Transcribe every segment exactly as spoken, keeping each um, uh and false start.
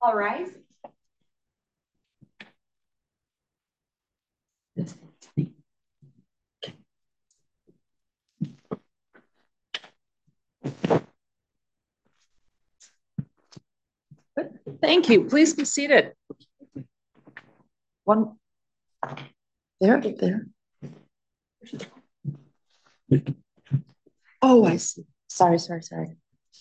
All right. Thank you. Please be seated. One there, there. Oh, I see. Sorry, sorry, sorry.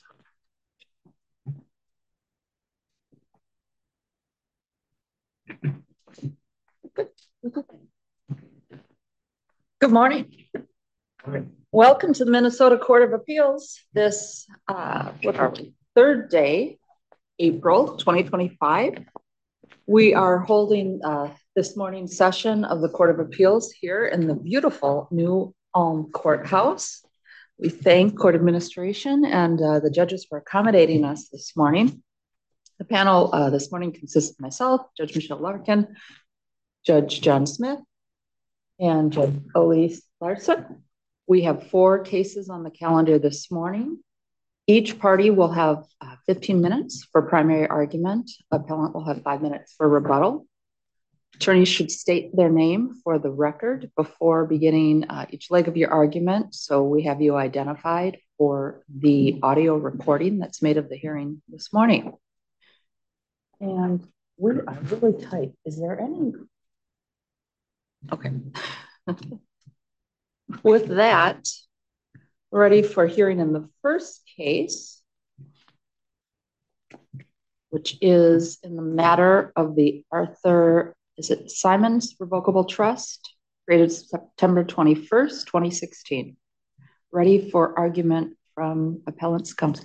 Good morning. Welcome to the Minnesota Court of Appeals. This, uh, what are we? Third day, April twenty twenty-five. We are holding uh, this morning's session of the Court of Appeals here in the beautiful new Ulm Courthouse. We thank court administration and uh, the judges for accommodating us this morning. The panel uh, this morning consists of myself, Judge Michelle Larkin, Judge John Smith, and Judge Elise Larson. We have four cases on the calendar this morning. Each party will have uh, fifteen minutes for primary argument. Appellant will have five minutes for rebuttal. Attorneys should state their name for the record before beginning uh, each leg of your argument, so we have you identified for the audio recording that's made of the hearing this morning. And we are really tight. Is there any? Okay. With that, ready for hearing in the first case, which is in the matter of the Arthur, is it Simons Revocable Trust, created September twenty-first, twenty sixteen. Ready for argument from appellant's counsel.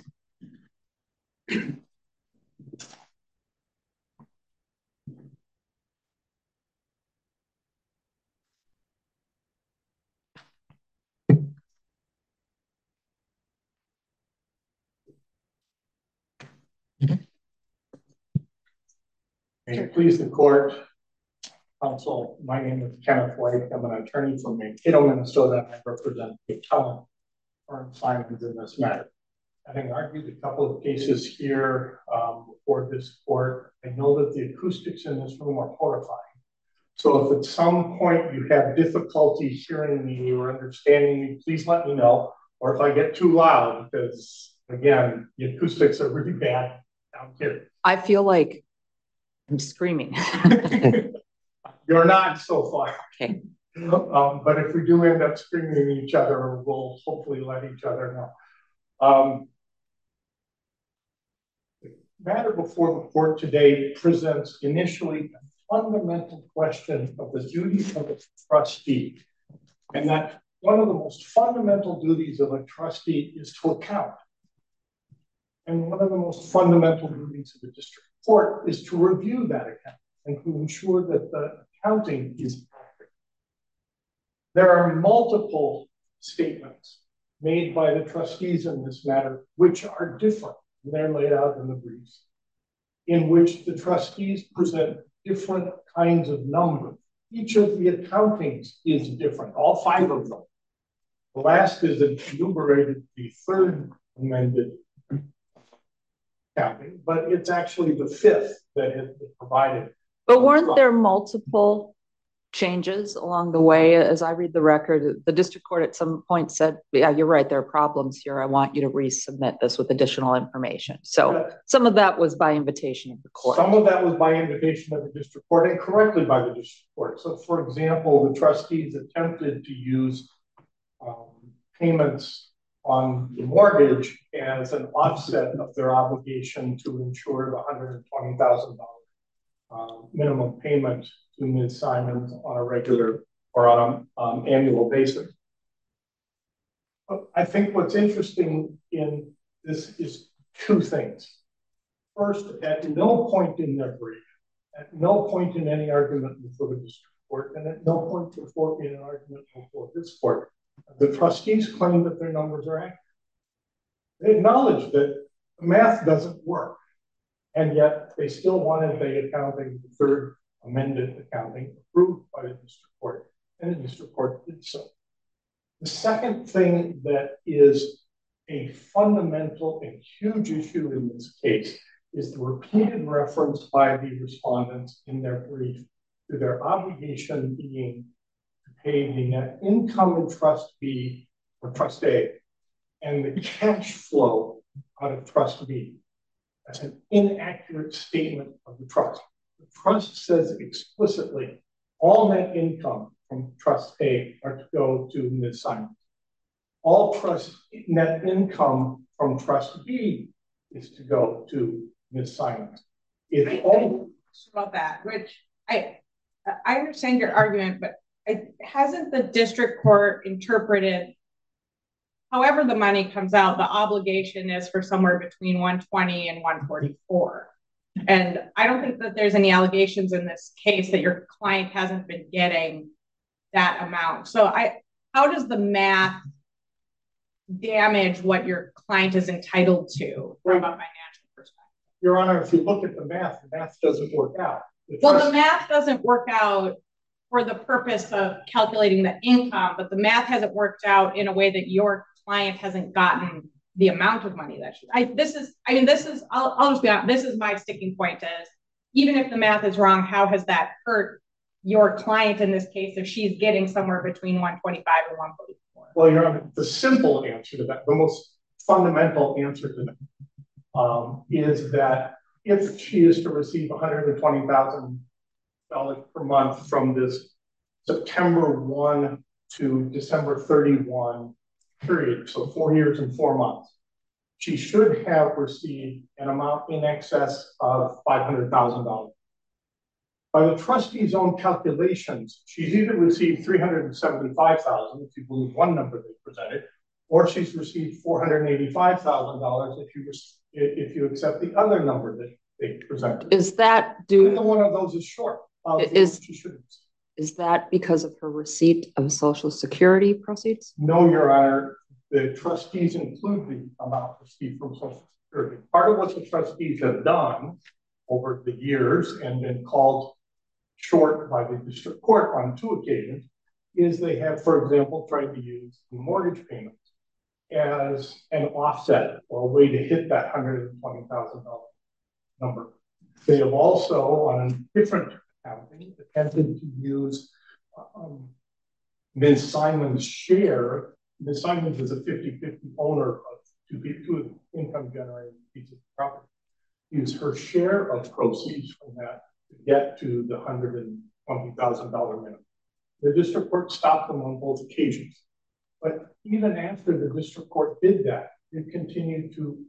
May it please the court, counsel, my name is Kenneth White. I'm an attorney from Mankato, Minnesota. I represent the appellant, Ern Simons, in this matter. Having argued a couple of cases here um, before this court, I know that the acoustics in this room are horrifying. So if at some point you have difficulty hearing me or understanding me, please let me know. Or if I get too loud, because again, the acoustics are really bad down here. I feel like I'm screaming. You're not so far. Okay. Um, but if we do end up screaming at each other, we'll hopefully let each other know. Um, the matter before the court today presents initially a fundamental question of the duties of a trustee. And that one of the most fundamental duties of a trustee is to account. And one of the most fundamental duties of the district court is to review that account and to ensure that the accounting is accurate. There are multiple statements made by the trustees in this matter, which are different. They're laid out in the briefs, in which the trustees present different kinds of numbers. Each of the accountings is different, all five of them. The last is enumerated, the third amended accounting, but it's actually the fifth that has been provided. But weren't there multiple changes along the way? As I read the record, the district court at some point said, yeah, you're right, there are problems here. I want you to resubmit this with additional information. So uh, some of that was by invitation of the court. Some of that was by invitation of the district court and correctly by the district court. So for example, the trustees attempted to use um, payments on the mortgage as an offset of their obligation to ensure the one hundred twenty thousand dollars um, minimum payment to Miz Simons on a regular or on an um, annual basis. But I think what's interesting in this is two things. First, at no point in their brief, at no point in any argument before the district court, and at no point before in an argument before this court, the trustees claim that their numbers are accurate. They acknowledge that the math doesn't work, and yet they still wanted the accounting, the third amended accounting, approved by the district court, and the district court did so. The second thing that is a fundamental and huge issue in this case is the repeated reference by the respondents in their brief to their obligation being to pay the net income in Trust B or Trust A and the cash flow out of Trust B. That's an inaccurate statement of the trust. The trust says explicitly all net income from Trust A are to go to Miz Simons. All trust net income from Trust B is to go to Miz Simons. It's all about that, which I I understand your argument, but I, hasn't the district court interpreted however the money comes out, the obligation is for somewhere between one twenty and one forty-four. And I don't think that there's any allegations in this case that your client hasn't been getting that amount. So I, how does the math damage what your client is entitled to from a financial perspective? Your Honor, if you look at the math, the math doesn't work out. The well, the math doesn't work out for the purpose of calculating the income, but the math hasn't worked out in a way that your client hasn't gotten the amount of money that she, I, this is, I mean, this is, I'll, I'll just be honest, this is my sticking point is, even if the math is wrong, how has that hurt your client in this case if she's getting somewhere between one twenty-five and one forty-four? Well, Your Honor, the simple answer to that, the most fundamental answer to that um, is that if she is to receive one hundred twenty thousand dollars per month from this September first to December thirty-first period, so four years and four months, she should have received an amount in excess of five hundred thousand dollars. By the trustee's own calculations, she's either received three hundred seventy-five thousand dollars, if you believe one number they presented, or she's received four hundred eighty-five thousand dollars if you if you accept the other number that they presented. Is that due? Either one of those is short. Of is she should have. Is that because of her receipt of Social Security proceeds? No, Your Honor. The trustees include the amount received from Social Security. Part of what the trustees have done over the years and been called short by the district court on two occasions is they have, for example, tried to use the mortgage payments as an offset or a way to hit that one hundred twenty thousand dollars number. They have also, on a different accounting, attempted to use um, Miz Simons' share. Miz Simons is a fifty fifty owner of two, two income generating pieces of property. Use her share of proceeds from that to get to the one hundred twenty thousand dollars minimum. The district court stopped them on both occasions. But even after the district court did that, it continued to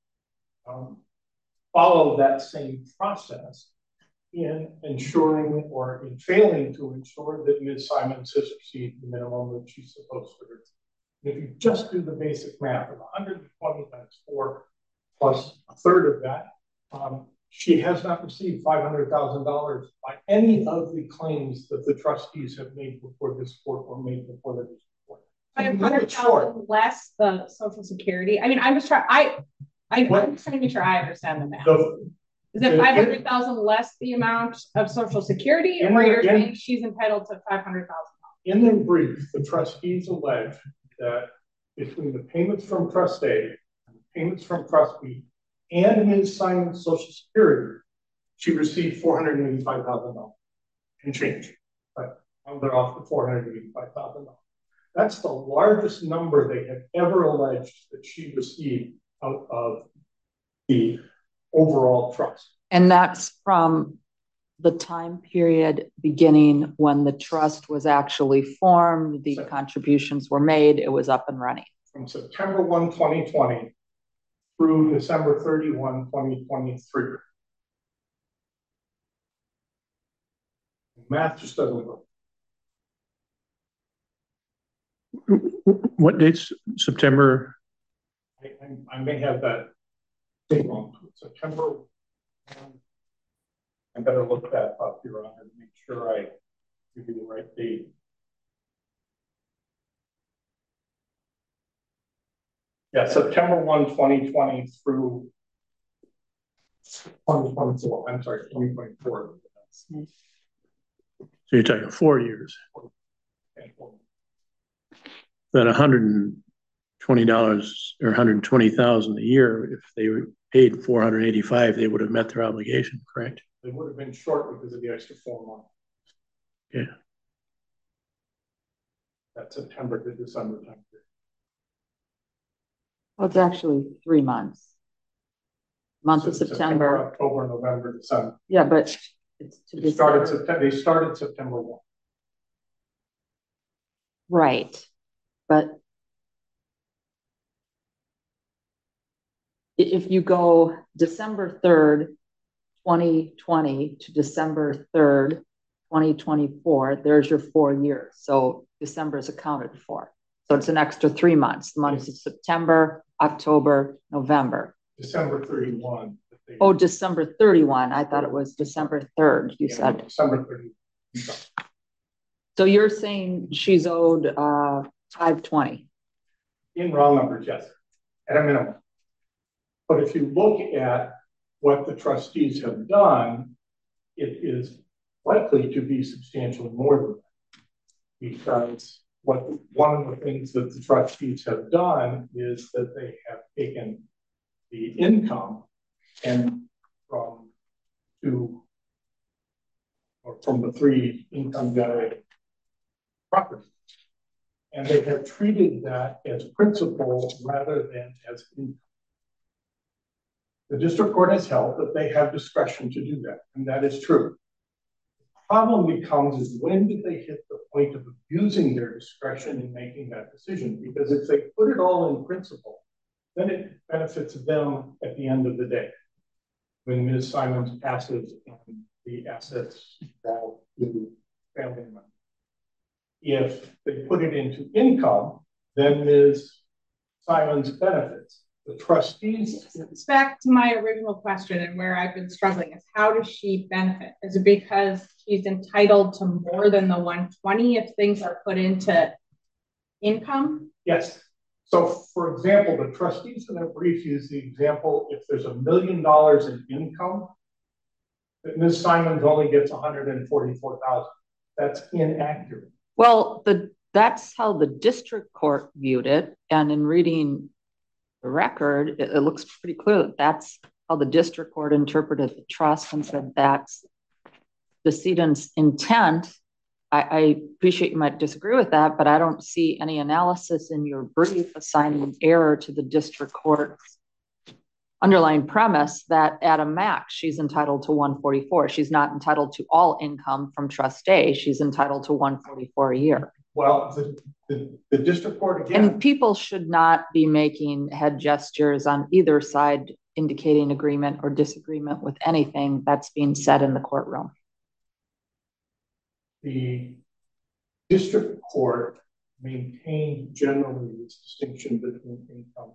um, follow that same process in ensuring or in failing to ensure that Miz Simons has received the minimum that she's supposed to receive. If you just do the basic math of one hundred twenty times four plus a third of that, um, she has not received five hundred thousand dollars by any of the claims that the trustees have made before this court or made before the district court. five hundred thousand less the Social Security. I mean, I'm just trying, I, I, I'm just trying to make sure I understand the math. The, Is it five hundred thousand less the amount of Social Security, or you're in, saying she's entitled to five hundred thousand dollars? In their brief, the trustees allege that between the payments from Trust A and the payments from Trust B and Miz Simons' Social Security, she received four hundred eighty-five thousand dollars and change. Right? They're off the four hundred eighty-five thousand dollars. That's the largest number they have ever alleged that she received out of the overall trust. And that's from the time period beginning when the trust was actually formed, the so, contributions were made, it was up and running. From September first, twenty twenty through December thirty-first, twenty twenty-three. Math just doesn't work. What dates? September? I, I, I may have that date wrong. September. Um, I better look that up, Your Honor, to make sure I give you the right date. Yeah, September first, twenty twenty through twenty twenty-four. I'm sorry, twenty twenty-four. So you're talking four years. Okay. That one hundred twenty dollars or one hundred twenty thousand a year, if they were paid four hundred eighty-five, they would have met their obligation, correct? They would have been short because of the extra four months. Yeah. That September to December time period. Well, it's actually three months. Month So of September. September, October, November, December. Yeah, but it's to They started September. They started September first. Right, but if you go December third, twenty twenty to December third, twenty twenty-four, there's your four years. So December is accounted for. So it's an extra three months. The months of September, October, November. December thirty-first. Oh, December thirty-first. I thought it was December third, you yeah, said. December thirty-first. So you're saying she's owed uh, five twenty? In round numbers, yes, at a minimum. But if you look at what the trustees have done, it is likely to be substantially more than that. Because what one of the things that the trustees have done is that they have taken the income and from two or from the three income generating properties. And they have treated that as principal rather than as income. The district court has held that they have discretion to do that, and that is true. The problem becomes is when did they hit the point of abusing their discretion in making that decision? Because if they put it all in principle, then it benefits them at the end of the day. When Miz Simons passes and the assets fall to family members. If they put it into income, then Miz Simons benefits. The trustees. It's back to my original question and where I've been struggling is how does she benefit? Is it because she's entitled to more than the one twenty if things are put into income? Yes. So, for example, the trustees in their brief use the example if there's a million dollars in income, that Miz Simons only gets one hundred forty-four thousand. That's inaccurate. Well, the that's how the district court viewed it, and in reading the record, it, it looks pretty clear that that's how the district court interpreted the trust and said that's the decedent's intent. I, I appreciate you might disagree with that, but I don't see any analysis in your brief assigning error to the district court's underlying premise that at a max, she's entitled to one forty-four. She's not entitled to all income from trust A. She's entitled to one forty-four a year. Well, the, the, the district court again. And people should not be making head gestures on either side indicating agreement or disagreement with anything that's being said in the courtroom. The district court maintained generally this distinction between income.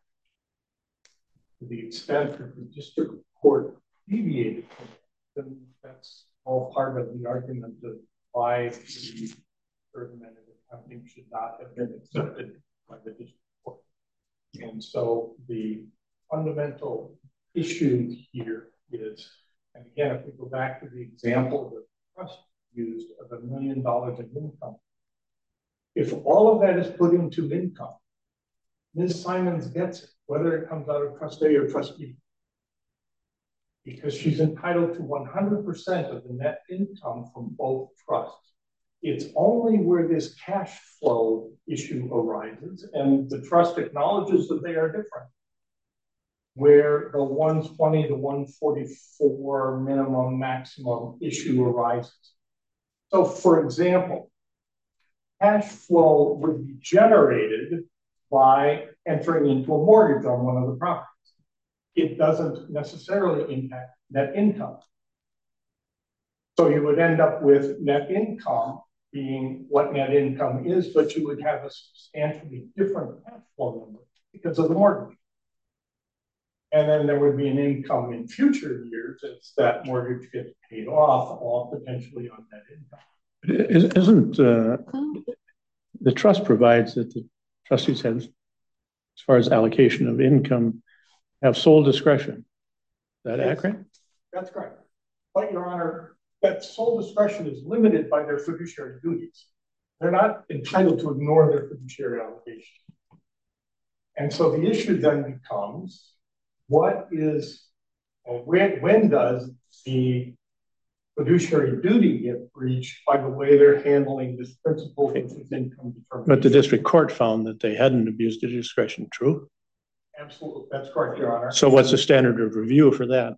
To the extent that the district court deviated from it, then that's all part of the argument of why the third amendment accounting should not have been accepted by the district court. And so the fundamental issue here is, and again, if we go back to the example that the trust used of a million dollars in income, if all of that is put into income, Miz Simons gets it, whether it comes out of trust A or trust B, because she's entitled to one hundred percent of the net income from both trusts. It's only where this cash flow issue arises, and the trust acknowledges that they are different, where the one twenty to one forty-four minimum maximum issue arises. So, for example, cash flow would be generated by entering into a mortgage on one of the properties. It doesn't necessarily impact net income. So you would end up with net income being what net income is, but you would have a substantially different cash flow number because of the mortgage. And then there would be an income in future years as that mortgage gets paid off, all potentially on net income. Isn't uh, the trust provides that the trustees have, as far as allocation of income, have sole discretion. Is that yes, accurate? That's correct. But, Your Honor, that sole discretion is limited by their fiduciary duties. They're not entitled to ignore their fiduciary obligation. And so the issue then becomes, what is, or when, when does the fiduciary duty get breached by the way they're handling this principle versus income determination? But the district court found that they hadn't abused their discretion, true? Absolutely, that's correct, Your Honor. So what's the standard of review for that?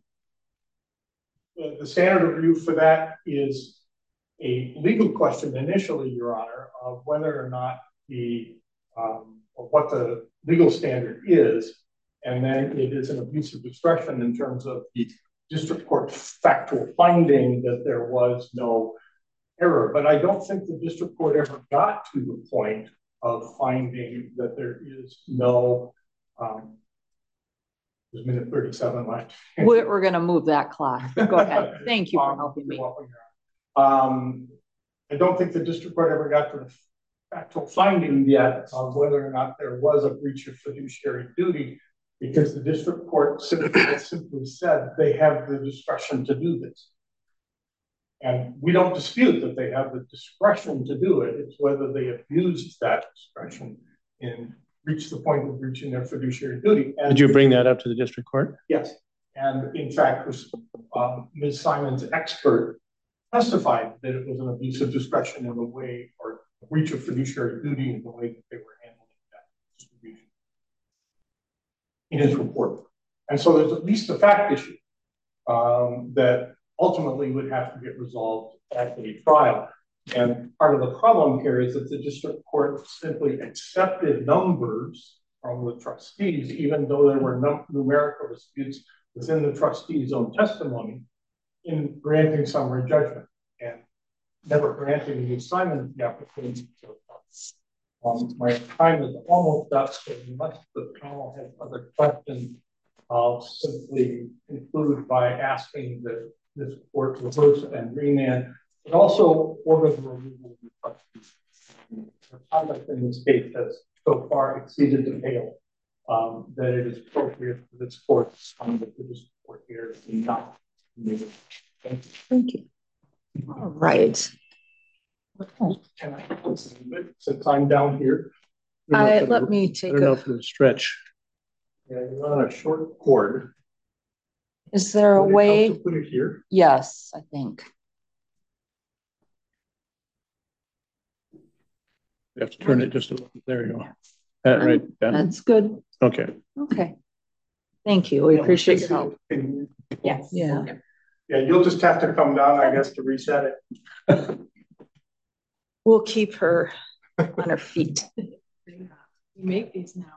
The, the standard of review for that is a legal question initially, Your Honor, of whether or not the, um, or what the legal standard is, and then it is an abuse of discretion in terms of the district court factual finding that there was no error. But I don't think the district court ever got to the point of finding that there is no, um, there's minute thirty-seven left. We're, we're going to move that clock. Go ahead. Thank you for um, helping me. Um, I don't think the district court ever got to the factual finding yet of whether or not there was a breach of fiduciary duty, because the district court simply, simply said they have the discretion to do this. And we don't dispute that they have the discretion to do it. It's whether they abused that discretion and reached the point of breaching their fiduciary duty. And did you bring that up to the district court? Yes. And in fact, um, Miz Simon's expert testified that it was an abuse of discretion in the way, or a breach of fiduciary duty in the way that they were handling that distribution in his report. And so there's at least a fact issue um, that ultimately would have to get resolved at a trial. And part of the problem here is that the district court simply accepted numbers from the trustees, even though there were num numerical disputes within the trustees' own testimony, in granting summary judgment and never granting the assignment the opportunity to um, my time is almost up, so unless the panel has other questions, I'll simply conclude by asking that this court reverse and remand, but also order the removal of the trustees. The conduct in this case has so far exceeded the pale um, that it is appropriate for this court to find that the district court here is not. Thank you. Thank you. All right. Can I since I'm down here? I, let me take I don't a, know if the stretch. Yeah, you're on a short cord. Is there a Would way to put it here? Yes, I think. You have to turn it just a little bit. There you go. That right. That. That's good. Okay. Okay. Thank you. We yeah, appreciate your help. Yes. Yeah. Yeah, you'll just have to come down, I guess, to reset it. We'll keep her on her feet. We make these now.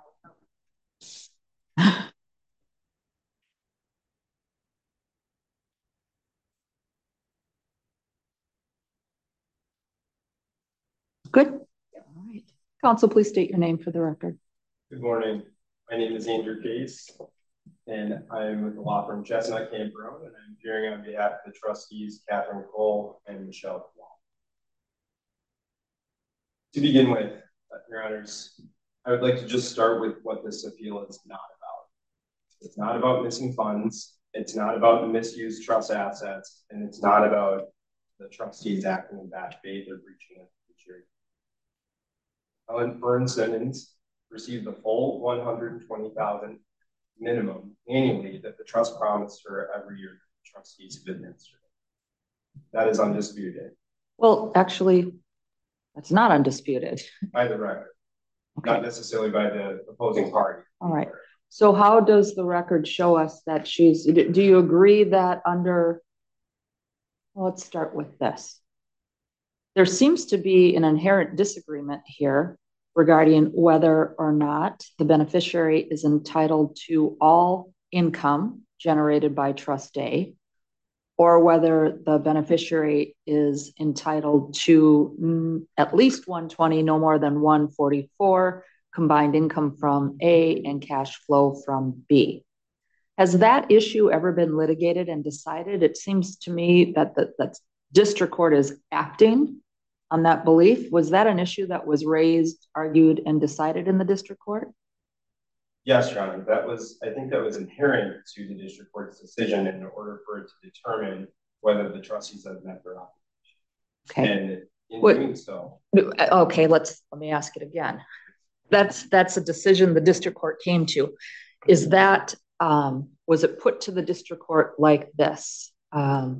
Good. All right. Counsel, please state your name for the record. Good morning. My name is Andrew Case, and I'm with the law firm Chestnut Camperone, and I'm appearing on behalf of the trustees, Catherine Cole and Michelle Wall. To begin with, Your Honors, I would like to just start with what this appeal is not about. It's not about missing funds. It's not about the misused trust assets, and it's not about the trustees acting in bad faith or breaching a fiduciary. Ellen Fern Simmons received the full one hundred twenty thousand dollars minimum annually that the trust promised her every year the trustees have administered. That is undisputed. Well, actually, that's not undisputed. By the record, okay. Not necessarily by the opposing party. All right. So how does the record show us that she's, do you agree that under, well, let's start with this. There seems to be an inherent disagreement here regarding whether or not the beneficiary is entitled to all income generated by Trust A, or whether the beneficiary is entitled to mm, at least one twenty, no more than one forty-four, combined income from A and cash flow from B. Has that issue ever been litigated and decided? It seems to me that the that district court is acting on that belief. Was that an issue that was raised, argued, and decided in the district court? Yes, Your Honor. That was, I think that was inherent to the district court's decision in order for it to determine whether the trustees have met their obligation. Okay. And in what, doing so. Okay, let's let me ask it again. That's, that's a decision the district court came to. Is that, um, was it put to the district court like this? Um,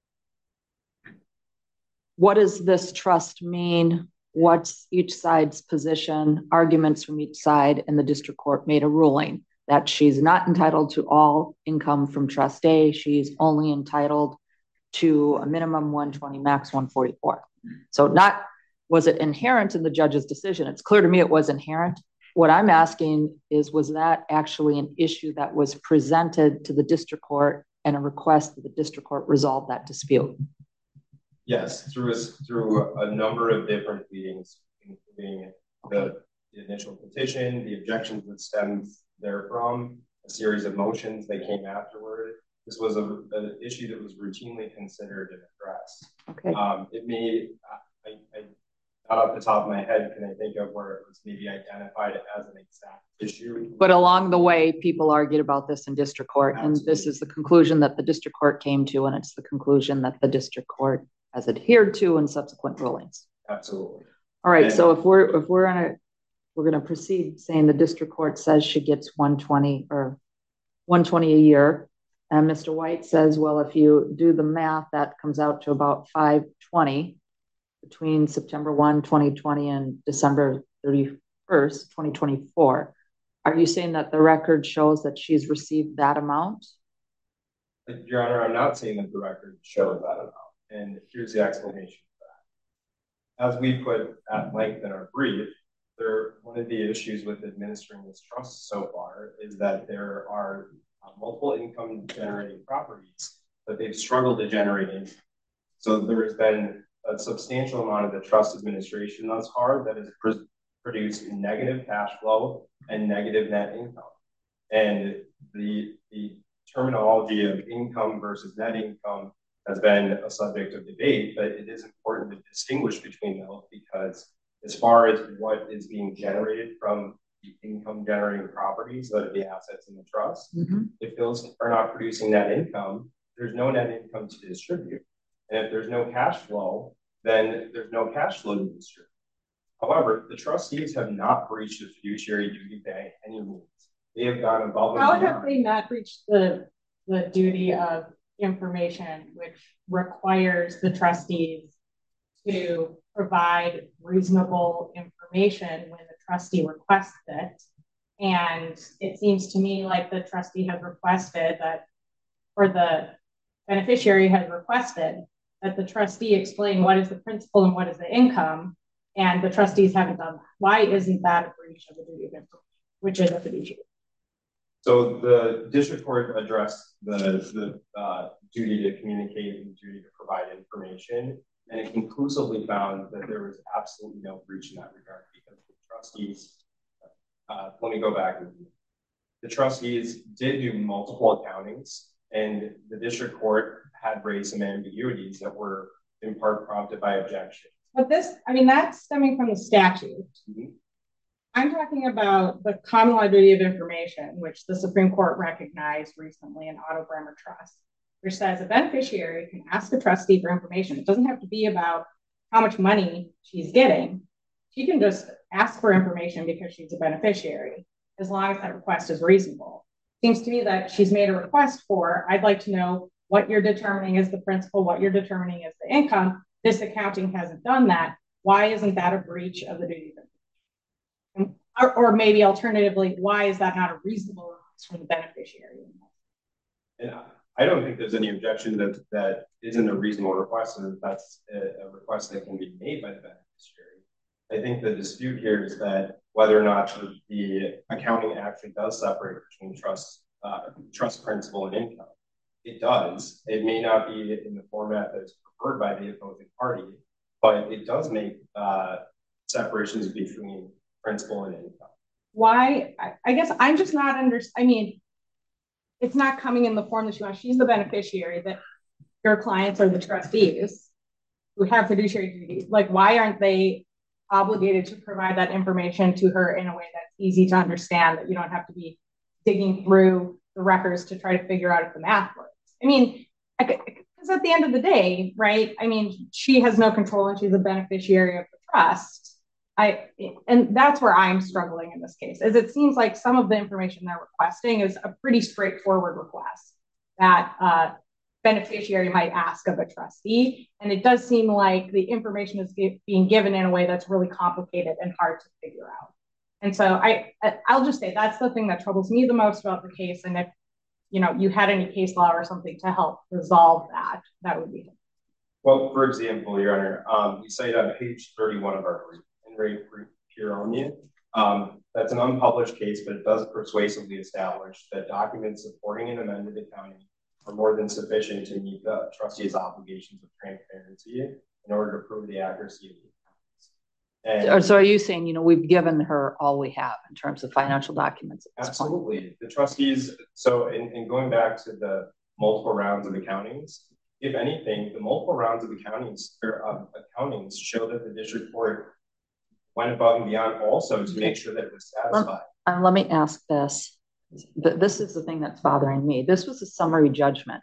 what does this trust mean? What's each side's position, arguments from each side, and the district court made a ruling that she's not entitled to all income from trust A. She's only entitled to a minimum one twenty, max one forty-four. So not, was it inherent in the judge's decision? It's clear to me it was inherent. What I'm asking is, was that actually an issue that was presented to the district court and a request that the district court resolve that dispute? Yes, through a, through a number of different meetings, including the, the initial petition, the objections that stemmed therefrom, a series of motions that came afterward. This was a, an issue that was routinely considered and addressed. Okay. Um, it may, I, I, not off the top of my head, can I think of where it was maybe identified as an exact issue? But along the way, people argued about this in district court, Absolutely. And this is the conclusion that the district court came to, and it's the conclusion that the district court has adhered to in subsequent rulings. Absolutely. All right. And so if we're if we're gonna we're gonna proceed saying the district court says she gets one twenty or one twenty a year, and Mister White says, well, if you do the math, that comes out to about five twenty between September first, twenty twenty and December thirty-first, twenty twenty-four. Are you saying that the record shows that she's received that amount? Your Honor, I'm not saying that the record shows that amount. And here's the explanation for that. As we put at length in our brief, there, one of the issues with administering this trust so far is that there are uh, multiple income generating properties, but they've struggled to generate income. So there has been a substantial amount of the trust administration thus far that has pr produced negative cash flow and negative net income. And the, the terminology of income versus net income has been a subject of debate, but it is important to distinguish between those, because as far as what is being generated from the income generating properties, that are the assets in the trust, mm-hmm. if those are not producing net income, there's no net income to distribute. And if there's no cash flow, then there's no cash flow to distribute. However, the trustees have not breached the fiduciary duty by any means. They have gone above and How beyond. have they not breached the, the duty of information, which requires the trustees to provide reasonable information when the trustee requests it? And it seems to me like the trustee has requested that, or the beneficiary has requested that the trustee explain what is the principal and what is the income, and the trustees haven't done that. Why isn't that a breach of the duty of information, which is a fiduciary? So the district court addressed the, the uh, duty to communicate and duty to provide information, and it conclusively found that there was absolutely no breach in that regard, because the trustees, uh, let me go back. The trustees did do multiple accountings, and the district court had raised some ambiguities that were in part prompted by objections. But this, I mean, that's stemming from the statute. Mm-hmm. I'm talking about the common law duty of information, which the Supreme Court recognized recently in Otto Bremer Trust, which says a beneficiary can ask a trustee for information. It doesn't have to be about how much money she's getting. She can just ask for information because she's a beneficiary, as long as that request is reasonable. Seems to me that she's made a request for, I'd like to know what you're determining is the principal, what you're determining is the income. This accounting hasn't done that. Why isn't that a breach of the duty of information? Or, or maybe alternatively, why is that not a reasonable request from the beneficiary? And I don't think there's any objection that that isn't a reasonable request, and that's a, a request that can be made by the beneficiary. I think the dispute here is that whether or not the, the accounting actually does separate between trust, uh, trust principal and income. It does. It may not be in the format that's preferred by the opposing party, but it does make uh, separations between principal and income. Why? I, I guess I'm just not under. I mean, it's not coming in the form that she wants. She's the beneficiary. That your clients are the trustees who have fiduciary duties. Like, why aren't they obligated to provide that information to her in a way that's easy to understand? That you don't have to be digging through the records to try to figure out if the math works. I mean, because at the end of the day, right? I mean, she has no control and she's a beneficiary of the trust. I, and that's where I'm struggling in this case, is it seems like some of the information they're requesting is a pretty straightforward request that uh, beneficiary might ask of a trustee. And it does seem like the information is being given in a way that's really complicated and hard to figure out. And so I, I'll just say that's the thing that troubles me the most about the case. And if, you know, you had any case law or something to help resolve that, that would be. Well, for example, Your Honor, um, we cite on page thirty-one of our brief, in Ray Pieronia, um, that's an unpublished case, but it does persuasively establish that documents supporting an amended accounting are more than sufficient to meet the trustee's obligations of transparency in order to prove the accuracy of the accounts. And so are you saying, you know, we've given her all we have in terms of financial documents? Absolutely. Point? The trustees, so in, in going back to the multiple rounds of accountings, if anything, the multiple rounds of accountings, or, um, accountings show that the district court went above and beyond also to okay. make sure that it was satisfied. Let, uh, let me ask this. This is the thing that's bothering me. This was a summary judgment.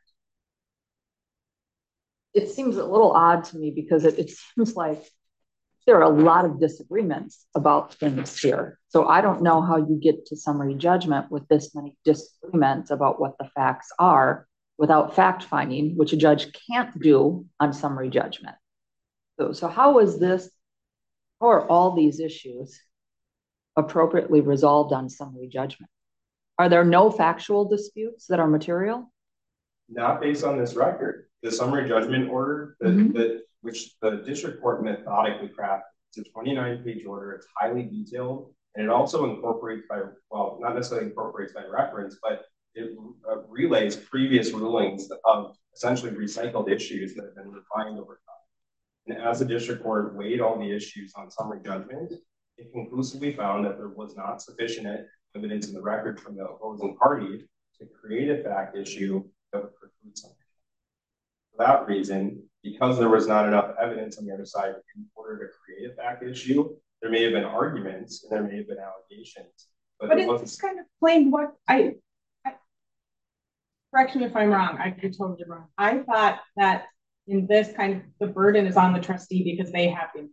It seems a little odd to me because it, it seems like there are a lot of disagreements about things here. So I don't know how you get to summary judgment with this many disagreements about what the facts are without fact finding, which a judge can't do on summary judgment. So, so how is this, how are all these issues appropriately resolved on summary judgment? Are there no factual disputes that are material? Not based on this record. The summary judgment order, that, mm-hmm. that which the district court methodically crafted, it's a twenty-nine page order. It's highly detailed, and it also incorporates by, well, not necessarily incorporates by reference, but it uh, relays previous rulings of essentially recycled issues that have been refined over time. And as the district court weighed all the issues on summary judgment, it conclusively found that there was not sufficient evidence in the record from the opposing party to create a fact issue that would preclude something. For that reason, because there was not enough evidence on the other side in order to create a fact issue, there may have been arguments and there may have been allegations. But, but it it's kind of plain what I, I, correct me if I'm wrong, I could totally wrong. I thought that in this kind of, the burden is on the trustee because they have the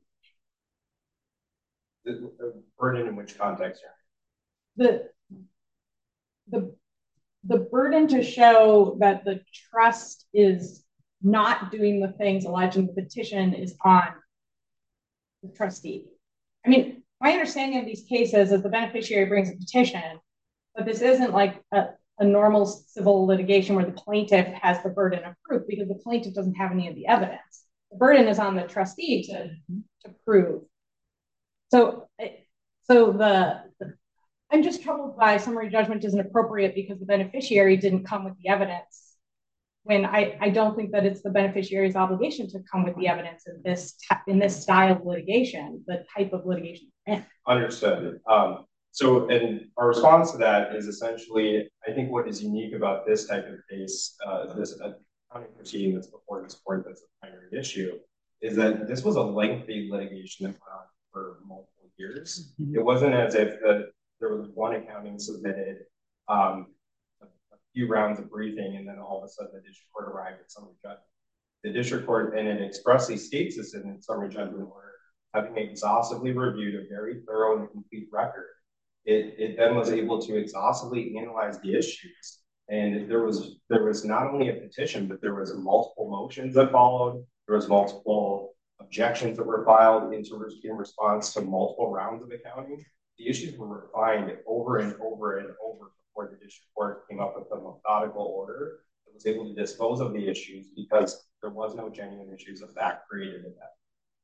The, the burden in which context? The, the, the burden to show that the trust is not doing the things alleged in the petition is on the trustee. I mean, my understanding of these cases is the beneficiary brings a petition, but this isn't like a, a normal civil litigation where the plaintiff has the burden of proof because the plaintiff doesn't have any of the evidence. The burden is on the trustee to, to prove. So, so the, the, I'm just troubled by summary judgment isn't appropriate because the beneficiary didn't come with the evidence. When I, I don't think that it's the beneficiary's obligation to come with the evidence in this in this style of litigation, the type of litigation. Understood. Um, so, and our response to that is essentially, I think what is unique about this type of case, uh, this accounting proceeding that's before this court that's the primary issue, is that this was a lengthy litigation that went on for multiple years. Mm-hmm. It wasn't as if the, there was one accounting submitted, um, few rounds of briefing, and then all of a sudden the district court arrived at summary judgment. The district court, and it expressly states this in its summary judgment order, having exhaustively reviewed a very thorough and complete record, it, it then was able to exhaustively analyze the issues. And there was there was not only a petition, but there was multiple motions that followed. There was multiple objections that were filed into, in response to multiple rounds of accounting. The issues were refined over and over and over before the district court came up with a methodical order that was able to dispose of the issues because there was no genuine issues of fact created in that.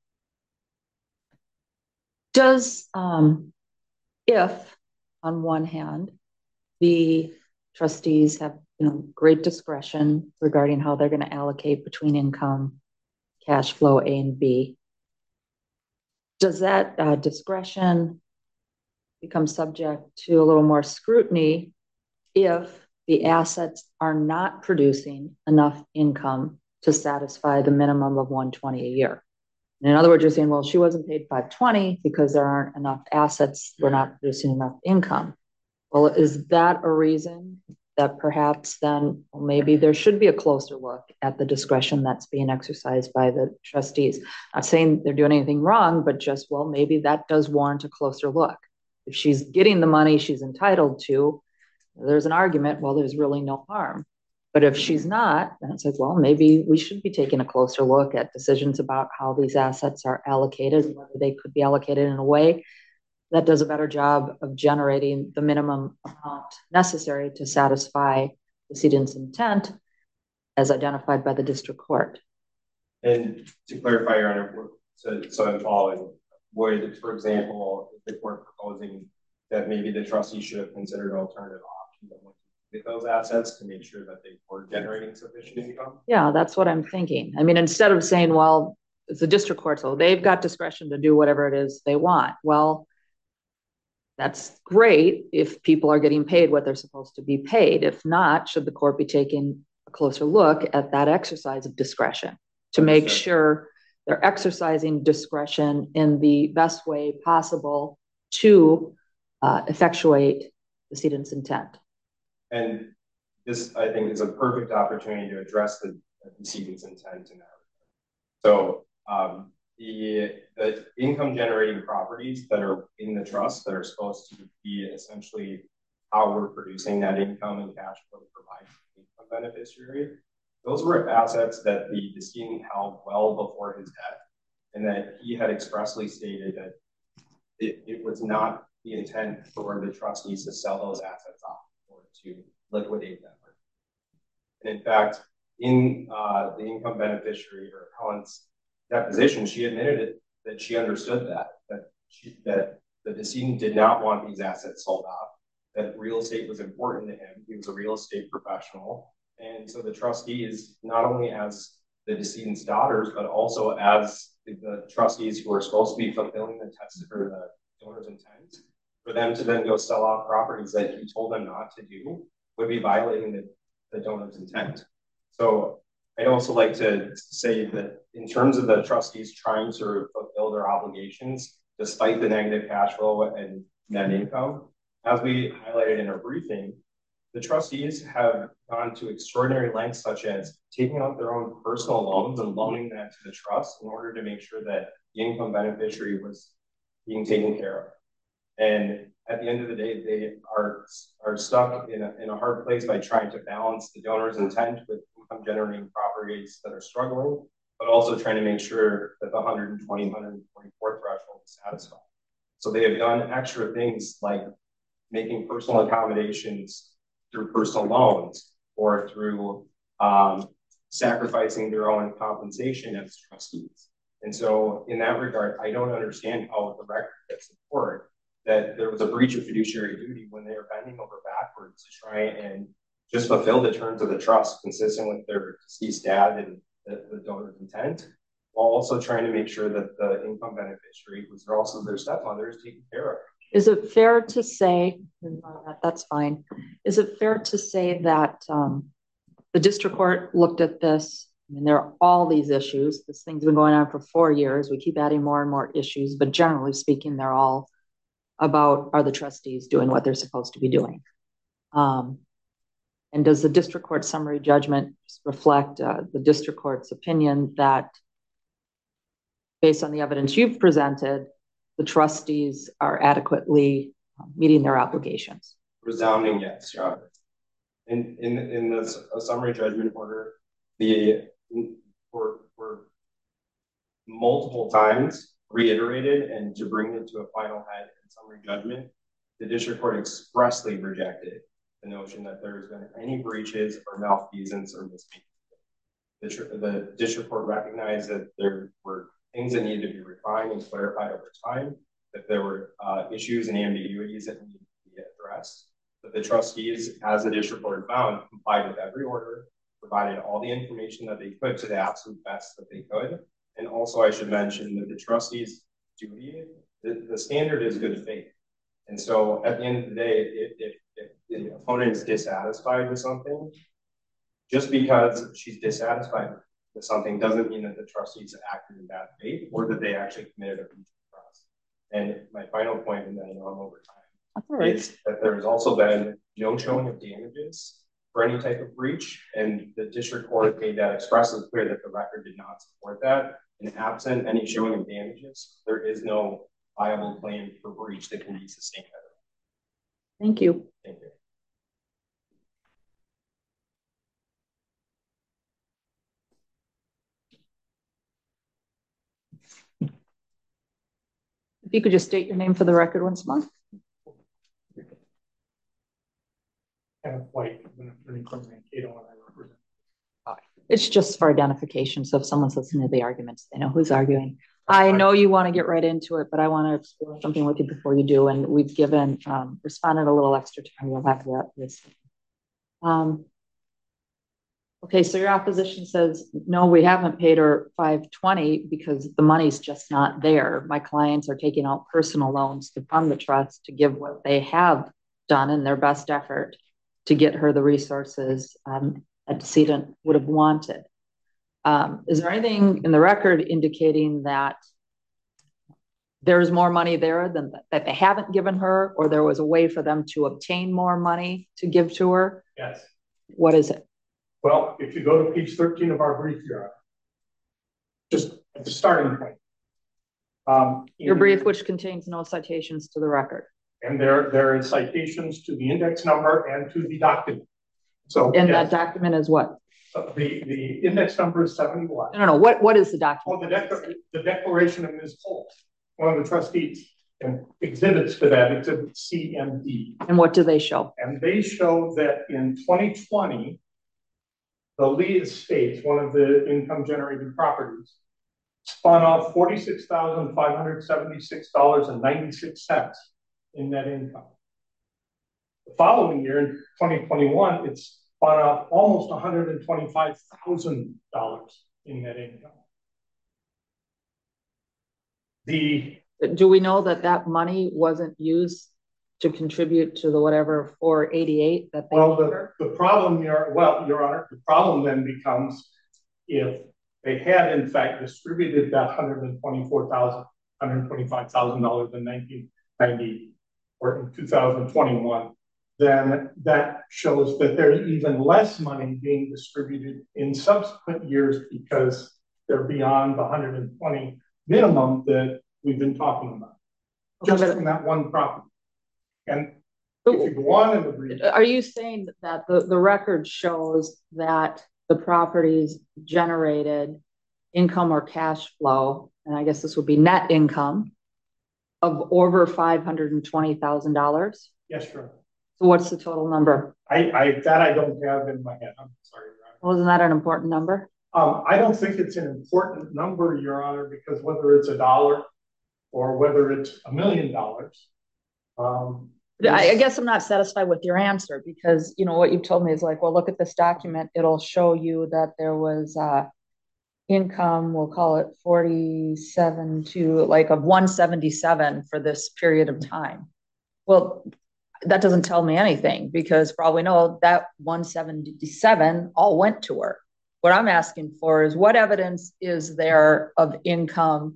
Does, um, if on one hand, the trustees have you know, great discretion regarding how they're going to allocate between income, cash flow A and B, does that uh, discretion become subject to a little more scrutiny if the assets are not producing enough income to satisfy the minimum of one hundred twenty a year? And in other words, you're saying, well, she wasn't paid five hundred twenty because there aren't enough assets, we're not producing enough income. Well, is that a reason that perhaps then well, maybe there should be a closer look at the discretion that's being exercised by the trustees. Not saying they're doing anything wrong, but just, well, maybe that does warrant a closer look. If she's getting the money she's entitled to, there's an argument, well, there's really no harm. But if she's not, then it's like, well, maybe we should be taking a closer look at decisions about how these assets are allocated, whether they could be allocated in a way that does a better job of generating the minimum amount necessary to satisfy the decedent's intent as identified by the district court. And to clarify, Your Honor, so, so I'm following, would, for example, if the court proposing that maybe the trustee should have considered alternative options with those assets to make sure that they were generating sufficient income? Yeah, that's what I'm thinking. I mean, instead of saying, well, it's the district court, so they've got discretion to do whatever it is they want. Well, that's great if people are getting paid what they're supposed to be paid. If not, should the court be taking a closer look at that exercise of discretion to make sure they're exercising discretion in the best way possible to uh, effectuate the decedent's intent? And this, I think, is a perfect opportunity to address the, the decedent's intent in that regard. So um, the, the income generating properties that are in the trust that are supposed to be essentially how we're producing that income and cash flow to provide the income beneficiary, those were assets that the decedent held well before his death, and that he had expressly stated that it, it was not the intent for the trustees to sell those assets off or to liquidate them. And in fact, in uh, the income beneficiary or Helen's deposition, she admitted it, that she understood that, that, she, that the decedent did not want these assets sold off, that real estate was important to him. He was a real estate professional. And so the trustees, not only as the decedent's daughters, but also as the, the trustees who are supposed to be fulfilling the test or the donor's intent, for them to then go sell off properties that he told them not to do would be violating the, the donor's intent. So I'd also like to say that in terms of the trustees trying to fulfill their obligations, despite the negative cash flow and net income, as we highlighted in our briefing, the trustees have gone to extraordinary lengths, such as taking out their own personal loans and loaning that to the trust in order to make sure that the income beneficiary was being taken care of. And at the end of the day, they are, are stuck in a, in a hard place by trying to balance the donor's intent with income generating properties that are struggling, but also trying to make sure that the one hundred twenty, one hundred twenty-four threshold is satisfied. So they have done extra things like making personal accommodations through personal loans or through um, sacrificing their own compensation as trustees. And so in that regard, I don't understand how the record can support that there was a breach of fiduciary duty when they were bending over backwards to try and just fulfill the terms of the trust consistent with their deceased dad and the, the donor's intent, while also trying to make sure that the income beneficiary, who's also their stepmother, is taken care of. Is it fair to say, that's fine, is it fair to say that um, the district court looked at this? I mean, there are all these issues. This thing's been going on for four years. We keep adding more and more issues, but generally speaking, they're all about, are the trustees doing what they're supposed to be doing? Um, and does the district court summary judgment reflect uh, the district court's opinion that based on the evidence you've presented, the trustees are adequately meeting their obligations? Resounding yes, Your Honor. In, in, in this summary judgment order, the for, for multiple times reiterated and to bring it to a final head in summary judgment, the district court expressly rejected the notion that there's been any breaches or malfeasance or misbehavior. The, the district court recognized that there were things that needed to be refined and clarified over time, that there were uh, issues and ambiguities that needed to be addressed, that the trustees, as the district court found, complied with every order, provided all the information that they could to the absolute best that they could. And also I should mention that the trustees' duty, the, the standard is good faith. And so at the end of the day, if, if, if the opponent is dissatisfied with something, just because she's dissatisfied with something doesn't mean that the trustees acted in bad faith or that they actually committed a breach of trust. And my final point, and then I know I'm over time, right, is that there has also been no showing of damages for any type of breach, and the district court made that expressly clear that the record did not support that. And absent any showing of damages, there is no viable claim for breach that can be sustained. Thank you. Thank you. If you could just state your name for the record once more. Kenneth White, I'm an attorney from Mankato, and I represent. It's just for identification. So if someone's listening to the arguments, they know who's arguing. I know you want to get right into it, but I want to explore something with you before you do. And we've given um, respondent a little extra time. You'll have that. This. Um, okay, so your opposition says, no, we haven't paid her five twenty because the money's just not there. My clients are taking out personal loans to fund the trust to give what they have done in their best effort to get her the resources um, a decedent would have wanted. Um, is there anything in the record indicating that there's more money there than that, that they haven't given her, or there was a way for them to obtain more money to give to her? Yes. What is it? Well, if you go to page thirteen of our brief here, just at the starting point. Um, Your brief, which contains no citations to the record. And there, there is citations to the index number and to the document. So, and yes. That document is what? Uh, the, the index number is seventy-one. No, no, no. What, what is the document? Oh, the, de the declaration of Miz Holt, one of the trustees, and exhibits to that, exhibit C and D. And what do they show? And they show that in twenty twenty, the Lee Estates, one of the income generating properties, spun off forty-six thousand five hundred seventy-six dollars and ninety-six cents in net income. The following year, in twenty twenty-one, it's spun off almost one hundred twenty-five thousand dollars in net income. The Do we know that that money wasn't used to contribute to the whatever four eighty-eight that they well, the, the problem here, well, Your Honor, the problem then becomes if they had in fact distributed that one hundred twenty-four thousand dollars, one hundred twenty-five thousand dollars in nineteen ninety or in two thousand twenty-one, then that shows that there's even less money being distributed in subsequent years because they're beyond the one hundred twenty minimum that we've been talking about, just from that one property. And if you go on in the brief, are you saying that the, the record shows that the properties generated income or cash flow, and I guess this would be net income, of over five hundred twenty thousand dollars? Yes, sure. So what's the total number? I, I that I don't have in my head. I'm sorry, Your Honor. Well, isn't that an important number? Um, I don't think it's an important number, Your Honor, because whether it's a dollar or whether it's a million dollars. Um, I, I guess I'm not satisfied with your answer because, you know, what you've told me is like, well, look at this document. It'll show you that there was uh, income, we'll call it forty-seven to like of one seventy-seven for this period of time. Well, that doesn't tell me anything because for all we know, that one seventy-seven all went to her. What I'm asking for is what evidence is there of income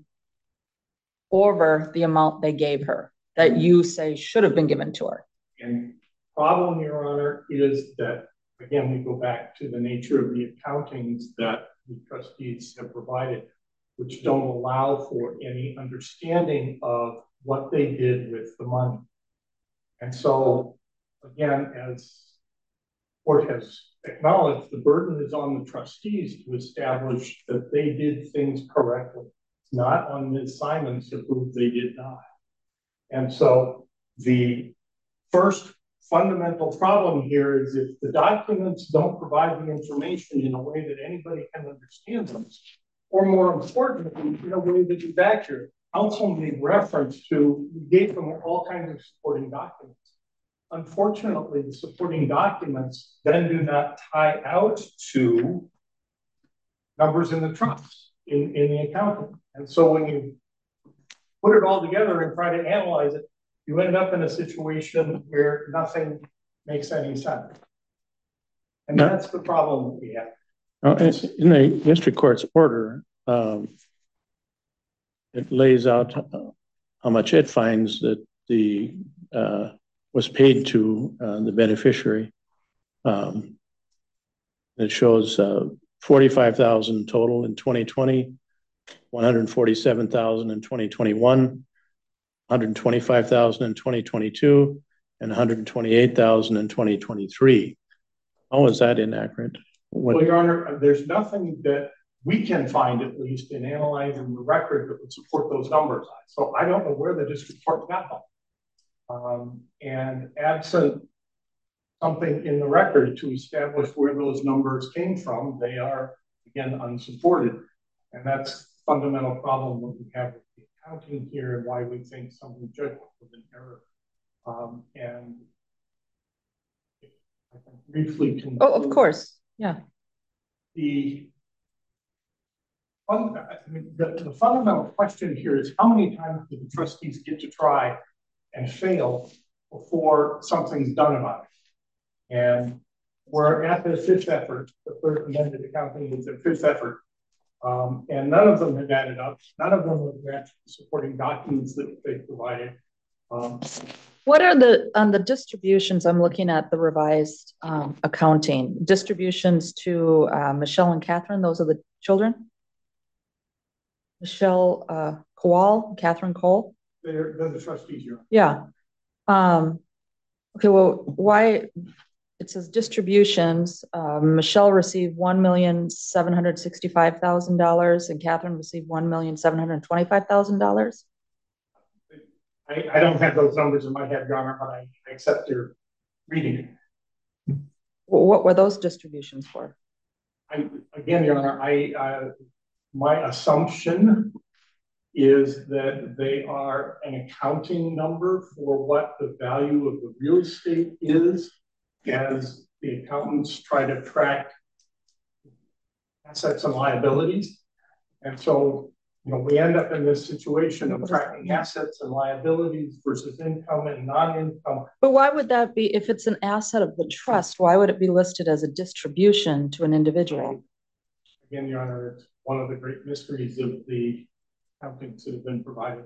over the amount they gave her that you say should have been given to her? And problem, Your Honor, is that, again, we go back to the nature of the accountings that the trustees have provided, which don't allow for any understanding of what they did with the money. And so, again, as the court has acknowledged, the burden is on the trustees to establish that they did things correctly. It's not on Miz Simons to prove they did not. And so the first fundamental problem here is if the documents don't provide the information in a way that anybody can understand them, or more importantly, in a way that is accurate. Counsel made reference to, we gave them all kinds of supporting documents. Unfortunately, the supporting documents then do not tie out to numbers in the trust, in, in the accounting. And so when you put it all together and try to analyze it, you end up in a situation where nothing makes any sense. And no. That's the problem that we have. Now, in the district court's order, um, it lays out how much it finds that the uh, was paid to uh, the beneficiary. Um, It shows uh, forty-five thousand total in twenty twenty, one hundred forty-seven thousand in twenty twenty-one, one hundred twenty-five thousand in twenty twenty-two, and one hundred twenty-eight thousand in twenty twenty-three. How is that inaccurate? What? Well, Your Honor, there's nothing that we can find, at least in analyzing the record, that would support those numbers. So I don't know where the district court got them. Um, and absent something in the record to establish where those numbers came from, they are, again, unsupported. And that's the fundamental problem that we have with the accounting here and why we think some judgment was an error. Um, and I can briefly conclude. Oh, of course. Yeah. The, I mean, the, the fundamental question here is how many times do the trustees get to try and fail before something's done about it? And we're at the fifth effort. The third amended accounting is the fifth effort. Um, and none of them have added up. None of them have matched the supporting documents that they provided. Um, what are the, on the distributions, I'm looking at the revised um, accounting, distributions to uh, Michelle and Catherine, those are the children? Michelle uh, Kowal, Catherine Cole? They're, they're the trustees here. Yeah. Um, okay, well, why, it says distributions, uh, Michelle received one million seven hundred sixty-five thousand dollars and Catherine received one million seven hundred twenty-five thousand dollars. I, I don't have those numbers in my head, Your Honor, but I, I accept your reading. Well, what were those distributions for? I, again, Your Honor, I, uh, my assumption is that they are an accounting number for what the value of the real estate is as the accountants try to track assets and liabilities. And so, you know, we end up in this situation of tracking assets and liabilities versus income and non-income. But why would that be, if it's an asset of the trust, why would it be listed as a distribution to an individual? Again, Your Honor, it's one of the great mysteries of the accountings that have been provided.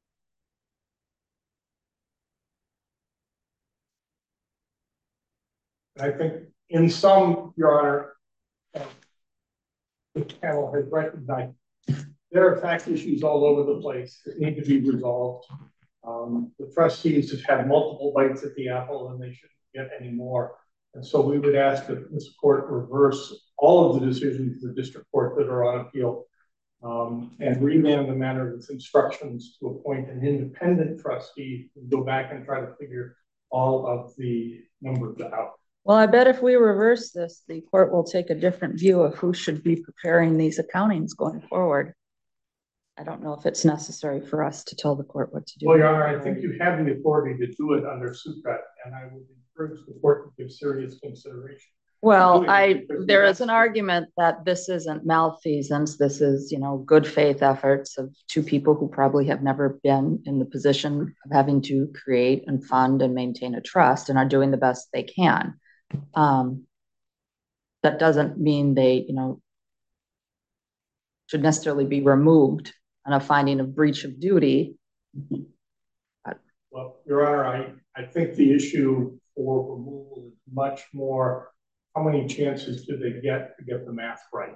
I think in some, Your Honor, uh, the panel has recognized there are fact issues all over the place that need to be resolved. Um, the trustees have had multiple bites at the apple and they shouldn't get any more. And so we would ask that this court reverse all of the decisions of the district court that are on appeal um, and remand the matter with instructions to appoint an independent trustee and go back and try to figure all of the numbers out. Well, I bet if we reverse this, the court will take a different view of who should be preparing these accountings going forward. I don't know if it's necessary for us to tell the court what to do. Well, Your Honor, I think you have the authority to do it under SUPRET, and I would encourage the court to give serious consideration. Well, I there is an argument that this isn't malfeasance. This is, you know, good faith efforts of two people who probably have never been in the position of having to create and fund and maintain a trust and are doing the best they can. Um, that doesn't mean they, you know, should necessarily be removed on a finding of breach of duty. Well, Your Honor, I, I think the issue for removal is much more how many chances do they get to get the math right?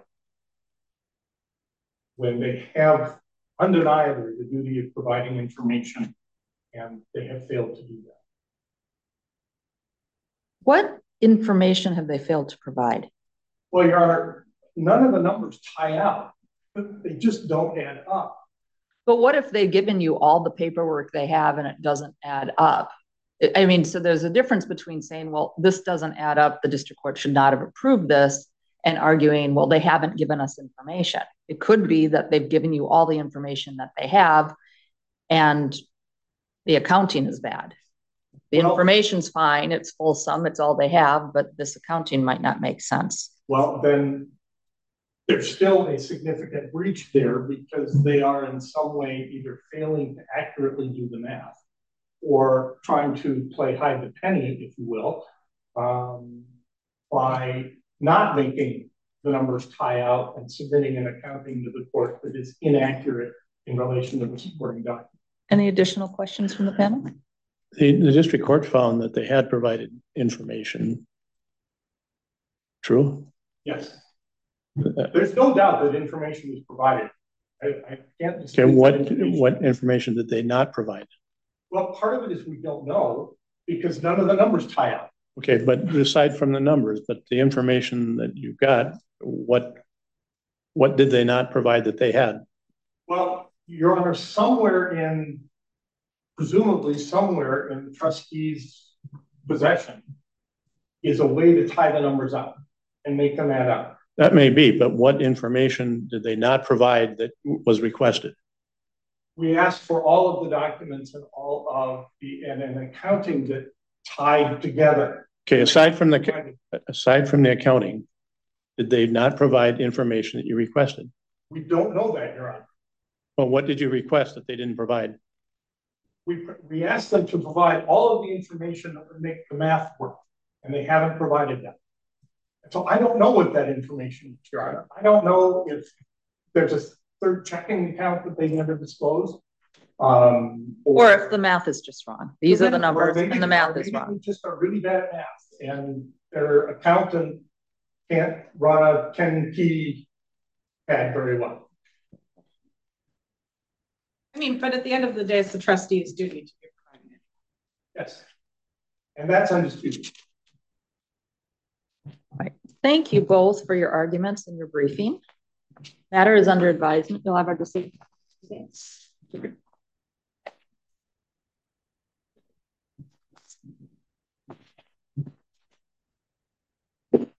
When they have undeniably the duty of providing information and they have failed to do that. What information have they failed to provide? Well, Your Honor, none of the numbers tie out. They just don't add up. But what if they've given you all the paperwork they have and it doesn't add up? I mean, so there's a difference between saying, well, this doesn't add up, the district court should not have approved this, and arguing, well, they haven't given us information. It could be that they've given you all the information that they have and the accounting is bad. The well, information's fine, it's fulsome, it's all they have, but this accounting might not make sense. Well, then there's still a significant breach there because they are in some way either failing to accurately do the math or trying to play hide the penny, if you will, um, by not making the numbers tie out and submitting an accounting to the court that is inaccurate in relation to the supporting document. Any additional questions from the panel? The, the district court found that they had provided information. True? Yes. There's no doubt that information was provided. I, I can't Okay, what, what information did they not provide? Well, part of it is we don't know because none of the numbers tie up. Okay, but aside from the numbers, but the information that you got, what, what did they not provide that they had? Well, Your Honor, somewhere in, presumably somewhere in the trustee's possession is a way to tie the numbers up and make them add up. That may be, but what information did they not provide that was requested? We asked for all of the documents and all of the, and an accounting that tied together. Okay, aside from the, aside from the accounting, did they not provide information that you requested? We don't know that, Your Honor. Well, what did you request that they didn't provide? We, we asked them to provide all of the information that would make the math work, and they haven't provided that. So I don't know what that information is, Your Honor. I don't know if there's a third checking account that they never disclosed. Um, or, or if the math is just wrong. These are the numbers maybe, and the math is wrong. Just are really bad at math, and their accountant can't run a ten key pad very well. I mean, but at the end of the day, it's the trustee's duty to be providing it. Yes. And that's undisputed. All right. Thank you both for your arguments and your briefing. Matter is under advisement. You'll have our decision.